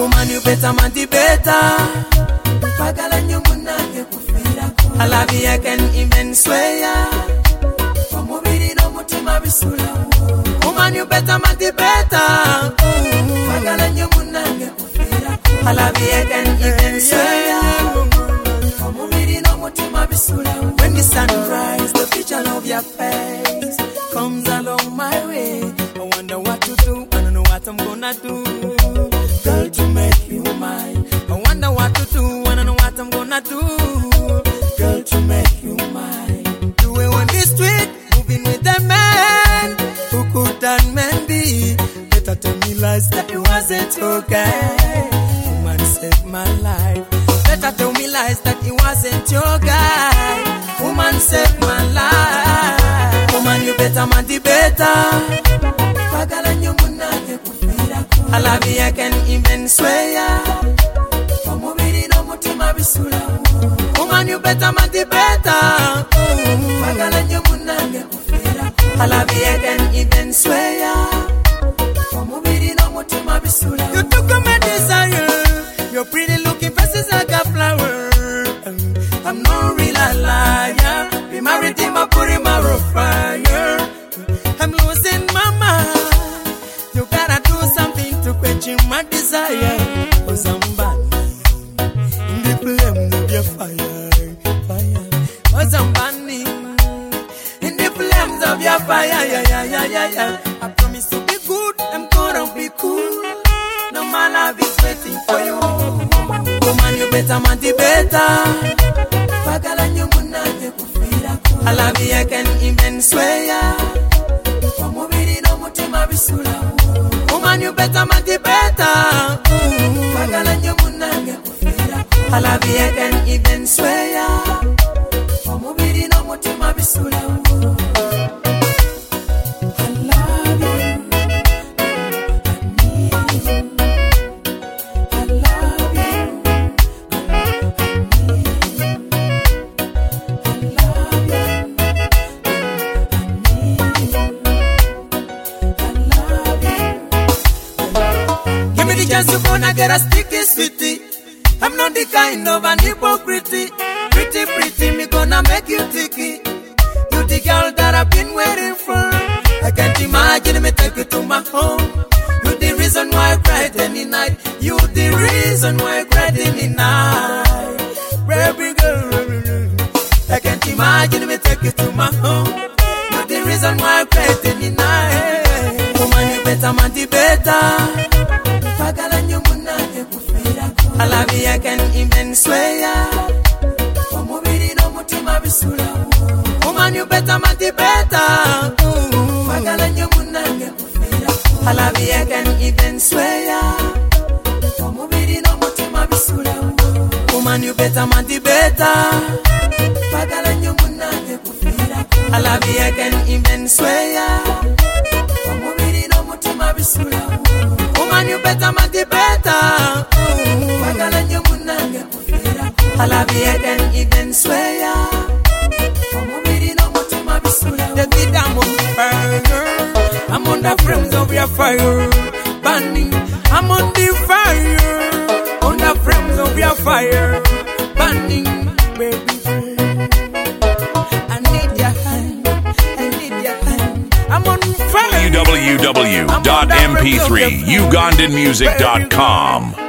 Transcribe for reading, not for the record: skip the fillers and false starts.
Woman, you better, man, the better. Pagala nyumuna ke kufira ko. Alabi I can even swear. Omubiri no mutima bisula. Woman, you better, man, the better. Pagala nyumuna ke kufira ko. Alabi I can even swear. Omubiri no mutima bisula. When the sun rises, the picture of your face comes along my way. I wonder what to do. I don't know what I'm gonna do. Girl, to make you mine. I wonder what to do. I don't know what I'm gonna do. Girl, to make you mine. Doing on the street, moving with the man. Who could that man be? Better tell me lies that it wasn't okay. Woman saved my life. Better tell me lies that it wasn't your guy. Woman saved my life. Woman, you better, man, the better. Pagala nyumuna ke kufira ko. Alabi I can even swear. Omubiri no mutima bisula. Woman, you better, man, the better. Pagala nyumuna ke kufira ko. Alabi I can even swear. Omubiri no mutima bisula. You took my desire. Your pretty looking face is like a flower. I'm no real liar. Be married him, I put him out of fire. I'm losing my mind. You gotta do something to quench my desire. Oh, somebody in the flames of your fire. Oh, somebody in the flames of your fire. Yeah. I promise to be good. I'm gonna be cool. No man, love is waiting for you. Woman, you better, man, the better. Pagala nyumuna ke kufira ko. Alabi I can even swear. Omubiri no mutima bisula. Woman, you better, man, the better. Pagala nyumuna ke kufira ko. Alabi I can even swear. Omubiri no mutima bisula. Just you gonna get a sticky sweetie. I'm not the kind of an hypocrite. Pretty, me gonna make you ticky. You the girl that I've been waiting for. I can't imagine me take you to my home. You the reason why I cried any night. You the reason why I cried any night. Baby girl, I can't imagine me take you to my home. You the reason why I cried any night. Woman, you better, man, the better. Pagala nyumuna ke kufira ko. Alabi I can even swear. Omubiri no mutima bisula. Woman, you better, man, the better. Pagala nyumuna ke kufira ko. Alabi I can even swear. Omubiri no mutima bisula. Woman, you better, man, the better. Pagala nyumuna ke kufira ko. Alabi I can even swear. Omubiri no mutima bisula. Woman, you better, man, the better. Pagala nyumuna ke kufira ko. Alabi I can even swear. Omubiri no mutima bisula. The beat I'm on fire. I'm on the flames of your fire. Burning, I'm on the fire. On the flames of your fire. Burning, baby. I need your hand. I'm on fire. www.mp3ugandanmusic.com